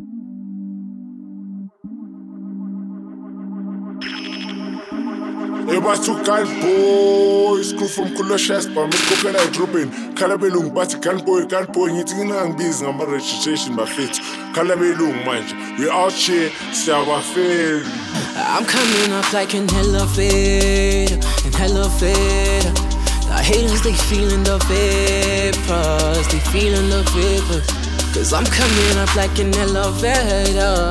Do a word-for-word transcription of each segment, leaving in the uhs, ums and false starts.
Ebathu gun boys, crew from Kulashas, but Miss Coconut dropping. Kalabelung, but gun boy, gun boy, eating and busy on my registration, but fit. Kalabelung, mind we out here, see our fail. I'm coming up like an elevator, an elevator. The haters, they feeling the vapors, they feeling the vapors. Cause I'm coming up like an elevator,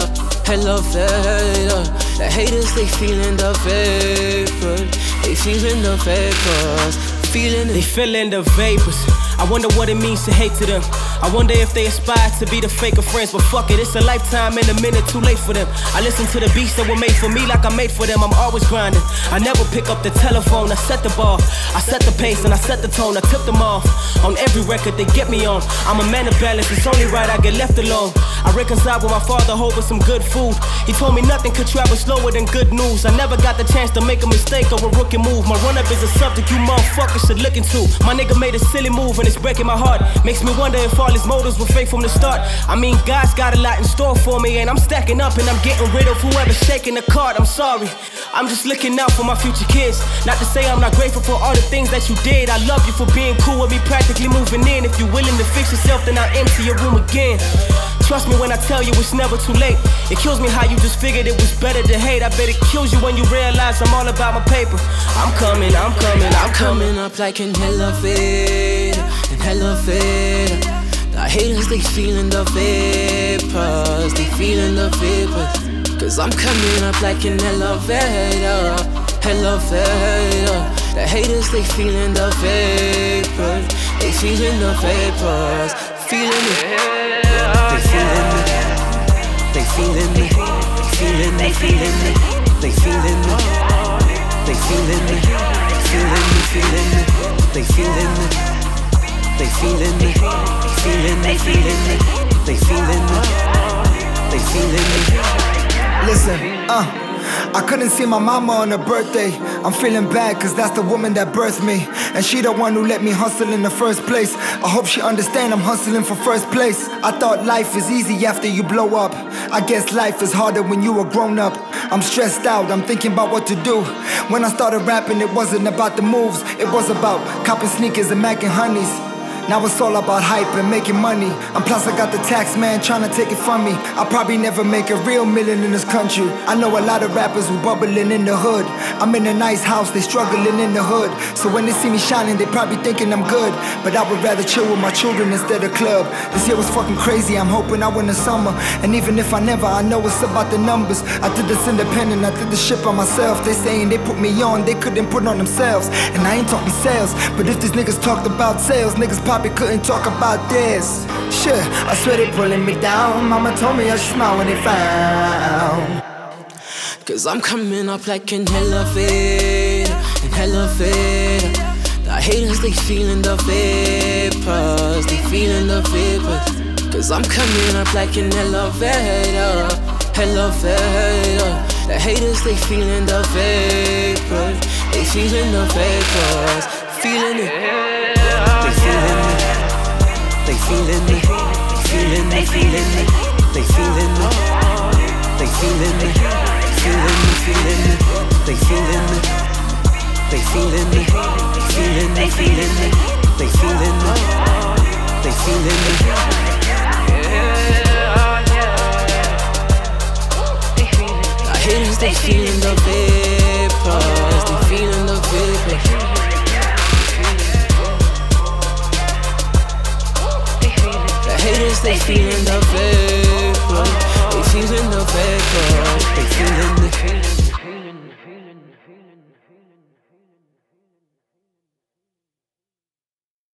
elevator. The haters, they feeling the vapors, they feeling the vapors, feeling it. They feeling the vapors. I wonder what it means to hate to them. I wonder if they aspire to be the faker friends. But fuck it, it's a lifetime and a minute too late for them. I listen to the beats that were made for me like I made for them. I'm always grinding. I never pick up the telephone. I set the bar, I set the pace and I set the tone. I tip them off on every record they get me on. I'm a man of balance, it's only right I get left alone. I reconciled with my father over some good food. He told me nothing could travel slower than good news. I never got the chance to make a mistake or a rookie move. My run-up is a subject you motherfuckers should look into. My nigga made a silly move and it's breaking my heart. Makes me wonder if all his motives were fake from the start. I mean, God's got a lot in store for me, and I'm stacking up and I'm getting rid of whoever's shaking the card. I'm sorry, I'm just looking out for my future kids. Not to say I'm not grateful for all the things that you did. I love you for being cool with me, practically moving in. If you're willing to fix yourself, then I'll empty your room again. Trust me when I tell you it's never too late. It kills me how you just figured it was better to hate. I bet it kills you when you realize I'm all about my paper. I'm coming, I'm coming, I'm coming up like an elevator, an elevator. The haters, they feeling the vapors, they feeling the vapors. Cause I'm coming up like an elevator, elevator. The haters, they feeling the vapors, they feeling the vapors, feeling it. They feeling me, they feeling me, feeling me, feeling me, they feeling me, they feeling me, feeling me, feeling me, they feeling me, they feeling me, feeling me, feeling me, they feeling me, they feeling me. Listen, uh. I couldn't see my mama on her birthday. I'm feeling bad cause that's the woman that birthed me, and she the one who let me hustle in the first place. I hope she understand I'm hustling for first place. I thought life is easy after you blow up. I guess life is harder when you a grown up. I'm stressed out, I'm thinking about what to do. When I started rapping it wasn't about the moves. It was about copping sneakers and macking honeys. Now it's all about hype and making money. And plus I got the tax man trying to take it from me. I'll probably never make a real million in this country. I know a lot of rappers who bubbling in the hood. I'm in a nice house, they struggling in the hood. So when they see me shining, they probably thinking I'm good. But I would rather chill with my children instead of club. This year was fucking crazy, I'm hoping I win the summer. And even if I never, I know it's about the numbers. I did this independent, I did this shit by myself. They saying they put me on, they couldn't put on themselves. And I ain't talking sales, but if these niggas talked about sales, niggas probably couldn't talk about this. Shit, I swear they pulling me down. Mama told me I should smile when they found. Cause I'm coming up like an elevator, an elevator. The haters, they feeling the vapors, they feeling the vapors. Cause I'm coming up like an elevator, elevator. The haters, they feeling the vapors, they feeling the vapors, feeling it. They feeling me, they feeling me, feeling me, feeling me, they feeling me, they feeling me, feeling me, feeling me, they feeling me, they feeling me, feeling me, feeling me, they feeling me, they feeling me. The haters, they feeling the vapors, they feeling the vapors. Haters, they feeling the vapor, they feeling the vapor, they feeling the